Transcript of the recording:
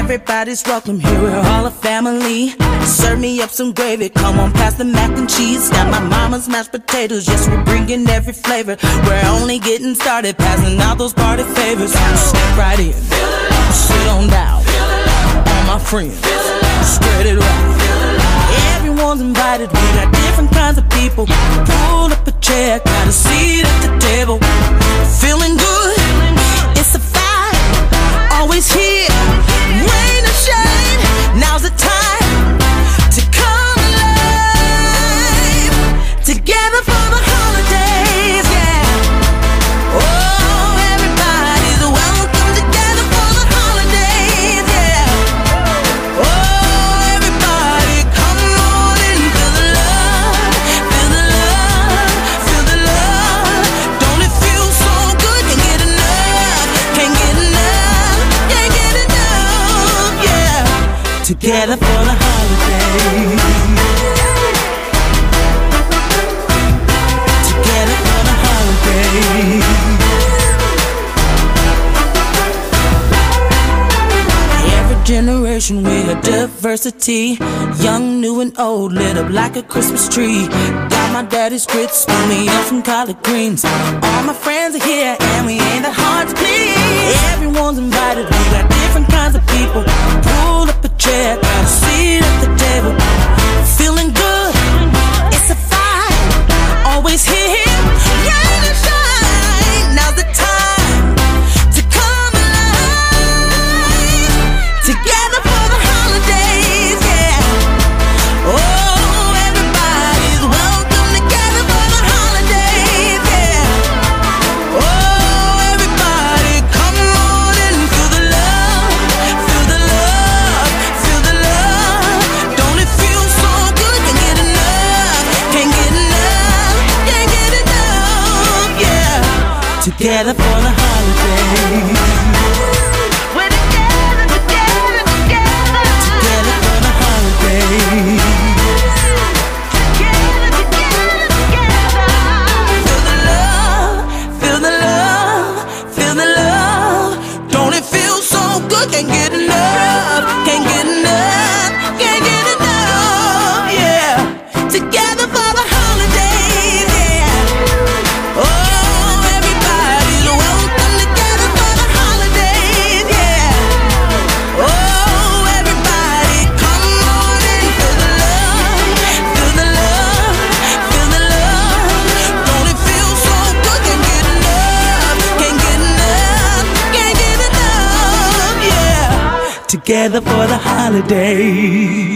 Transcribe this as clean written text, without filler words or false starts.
Everybody's welcome here, we're all a family. Serve me up some gravy, come on pass the mac and cheese. Got my mama's mashed potatoes, yes we're bringing every flavor. We're only getting started, passing out those party favors. Step right in, sit on down, all my friends, spread it right. Everyone's invited, we got different kinds of people. Pull up a chair, got a seat at the table. Feeling good, it's a vibe, always here. Rain or shine, now's the time to come alive. Together for the holidays, yeah. Oh, everybody's welcome together for the holidays, yeah. Oh, everybody come on in, feel the love, feel the love, feel the love. Don't it feel so good? Can't get enough, can't get enough, can't get enough, yeah. Together for the holidays. Together for the holidays. Every generation we got diversity. Young, new and old, lit up like a Christmas tree. Got my daddy's grits, scoop me up some collard greens. All my friends are here and we ain't that hard to please. Everyone's invited, we got different kinds of people. Pull up a chair, got a seat at the table. Feeling good, it's a vibe, always here. Rain or shine, now's the time to come alive. Together for the holidays, yeah. Oh, everybody's welcome together for the holidays, yeah. Oh, everybody come on in, feel the love, feel the love, feel the love. Don't it feel so good? Can't get enough, can't get enough, can't get enough, yeah. Together for the holidays. We're together, together, together. Together for the holidays. Together, together, together. Feel the love, feel the love, feel the love. Don't it feel so good? Can't get enough, can't get enough, can't get enough, yeah. Together for the holidays, yeah. Oh, everybody's welcome together for the holidays, yeah. Oh, everybody come on in, feel the love, feel the love, feel the love. Don't it feel so good? Can't get enough, can't get enough, can't get enough, yeah. Together for the holidays.